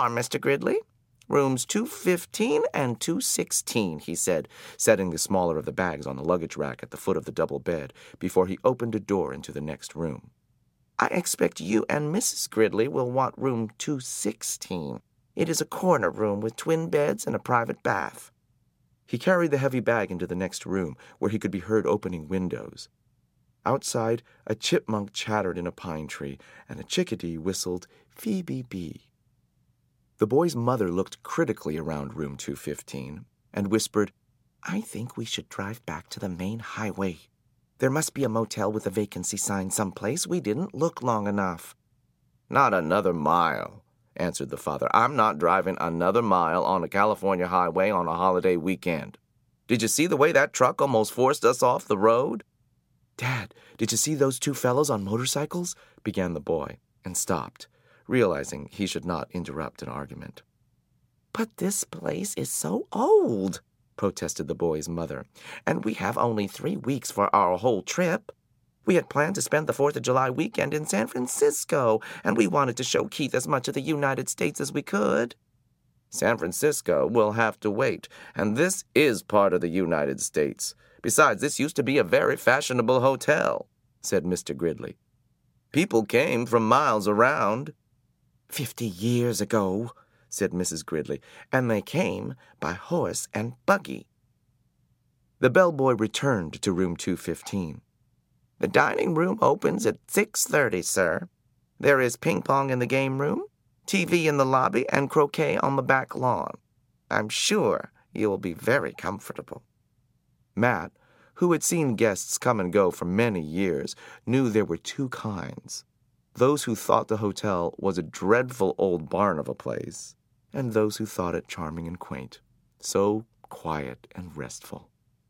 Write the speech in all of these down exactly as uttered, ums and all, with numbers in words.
are, Mister Gridley. Rooms two fifteen and two sixteen, he said, setting the smaller of the bags on the luggage rack at the foot of the double bed before he opened a door into the next room. I expect you and Missus Gridley will want room two sixteen. It is a corner room with twin beds and a private bath. He carried the heavy bag into the next room, where he could be heard opening windows. Outside, a chipmunk chattered in a pine tree, and a chickadee whistled Phoebe-bee. The boy's mother looked critically around room two fifteen and whispered, I think we should drive back to the main highway. There must be a motel with a vacancy sign someplace. We didn't look long enough. Not another mile, answered the father. I'm not driving another mile on a California highway on a holiday weekend. Did you see the way that truck almost forced us off the road? Dad, did you see those two fellows on motorcycles? Began the boy, and stopped, realizing he should not interrupt an argument. But this place is so old, protested the boy's mother, and we have only three weeks for our whole trip. We had planned to spend the fourth of July weekend in San Francisco, and we wanted to show Keith as much of the United States as we could. San Francisco will have to wait, and this is part of the United States. Besides, this used to be a very fashionable hotel, said Mister Gridley. People came from miles around. Fifty years ago, said Missus Gridley, and they came by horse and buggy. The bellboy returned to room two fifteen. The dining room opens at six thirty, sir. There is ping-pong in the game room, T V in the lobby, and croquet on the back lawn. I'm sure you will be very comfortable. Matt, who had seen guests come and go for many years, knew there were two kinds. Those who thought the hotel was a dreadful old barn of a place, and those who thought it charming and quaint, so quiet and restful.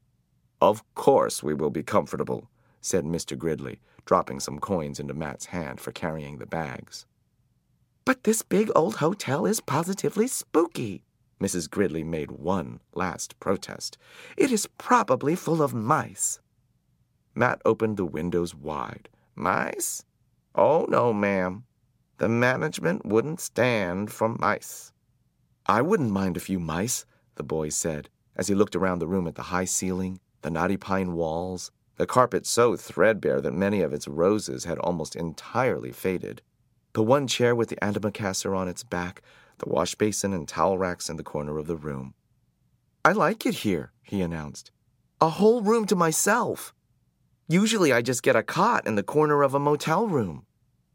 Of course we will be comfortable, said Mister Gridley, dropping some coins into Matt's hand for carrying the bags. But this big old hotel is positively spooky. Missus Gridley made one last protest. It is probably full of mice. Matt opened the windows wide. Mice? Oh, no, ma'am. The management wouldn't stand for mice. I wouldn't mind a few mice, the boy said, as he looked around the room at the high ceiling, the knotty pine walls, the carpet so threadbare that many of its roses had almost entirely faded, the one chair with the antimacassar on its back, the wash basin and towel racks in the corner of the room. I like it here, he announced. A whole room to myself. Usually I just get a cot in the corner of a motel room.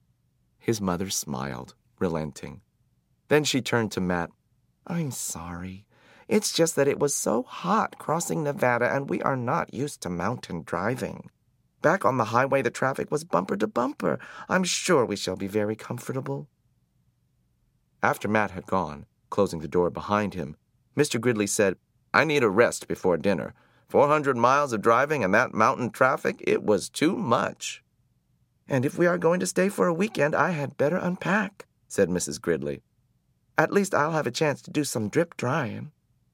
His mother smiled, relenting. Then she turned to Matt. I'm sorry. It's just that it was so hot crossing Nevada, and we are not used to mountain driving. Back on the highway, the traffic was bumper to bumper. I'm sure we shall be very comfortable. After Matt had gone, closing the door behind him, Mister Gridley said, I need a rest before dinner. Four hundred miles of driving and that mountain traffic, it was too much. And if we are going to stay for a weekend, I had better unpack, said Missus Gridley. At least I'll have a chance to do some drip drying.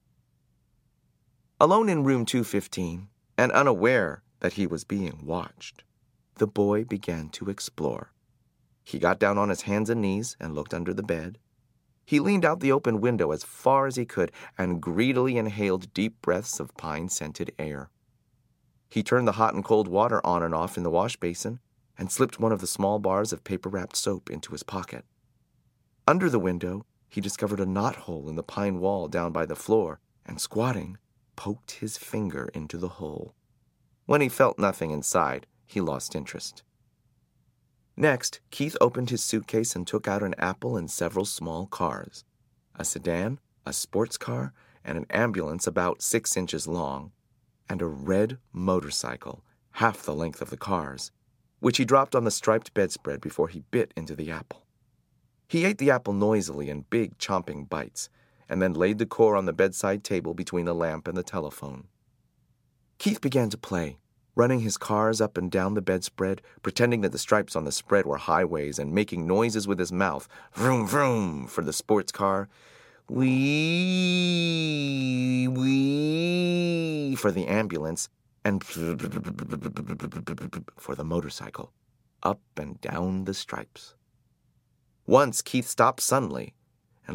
Alone in room two fifteen, and unaware that he was being watched, the boy began to explore. He got down on his hands and knees and looked under the bed. He leaned out the open window as far as he could and greedily inhaled deep breaths of pine-scented air. He turned the hot and cold water on and off in the wash basin and slipped one of the small bars of paper-wrapped soap into his pocket. Under the window, he discovered a knothole in the pine wall down by the floor and, squatting, poked his finger into the hole. When he felt nothing inside, he lost interest. Next, Keith opened his suitcase and took out an apple and several small cars, a sedan, a sports car, and an ambulance about six inches long, and a red motorcycle, half the length of the cars, which he dropped on the striped bedspread before he bit into the apple. He ate the apple noisily in big, chomping bites, and then laid the core on the bedside table between the lamp and the telephone. Keith began to play, running his cars up and down the bedspread, pretending that the stripes on the spread were highways and making noises with his mouth, vroom, vroom, for the sports car, wee, wee, for the ambulance, and for the motorcycle, up and down the stripes. Once Keith stopped suddenly